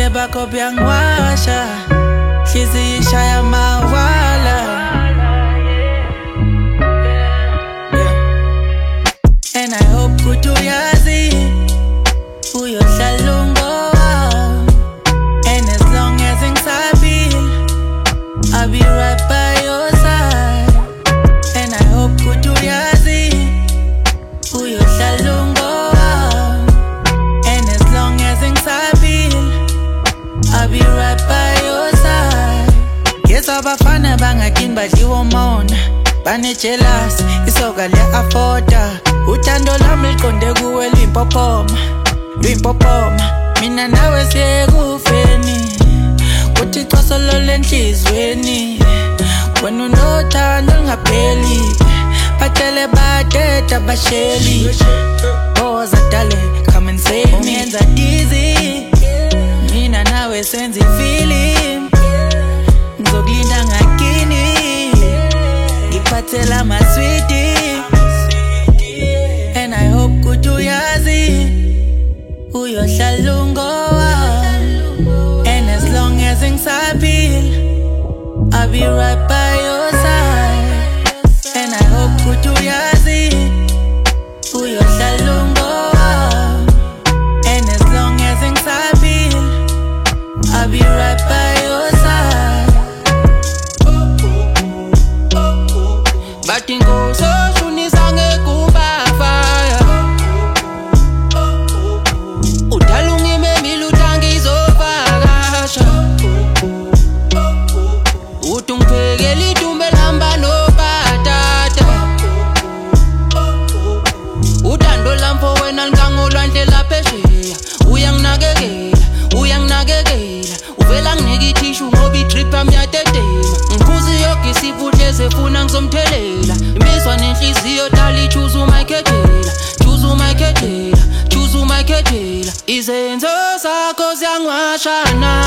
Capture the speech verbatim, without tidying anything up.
Ubuhle bakho buyangwasha, hliziyo ishaya mawala. And I hope ukuthi uyazi uyohlala ungowa. And as long as ngisaphila, I'll be right by your side. And I hope ukuthi uyazi uyohlala ungowa. And as long as ngisaphila, I'll be right by your side. Yes, abafana bangakini badliwa umona, bane jealous, isoka le-afforda. Uthando lami liqonde kuwe luyimpophoma, luyimpophoma. Mina nawe siye kufeni, kuthi cosolo lenhlizweni. Wena unothando lingapheli, batshele badeda basheli. Boza dale, come and save me. Ungenza dizzy, mina nawe senza i-feeling. Ngizokulinda ngakini, ngikuphathela ama-sweetie. And I hope ukuthi uyazi uyohlala ungowa. And as long as ngisaphila, I'll be right by your side. And I hope ukuthi uyazi uyohlala ungowa. And as long as ngisaphila, I'll be right by your side. Bathi inkosi oshunisa ngekumba fire. Udala ungimemile uthanga izovakasha. Uthi ungiphekela idumbe lihamba nobhatata. Uthando lamfo wena lingangolwandle laphesheya. Uyanginakekela, uyanginakekela. Uvela nginika ithishu ngoba idrip yami yatetema. Ngiphuza yoke isiphuhle sefuna ngizomthelela. Imizwa nenhliziyo dala choose umayikhethela, choose umayikhethela, choose umayikhethela. Izenzo zakho ziyangwashana.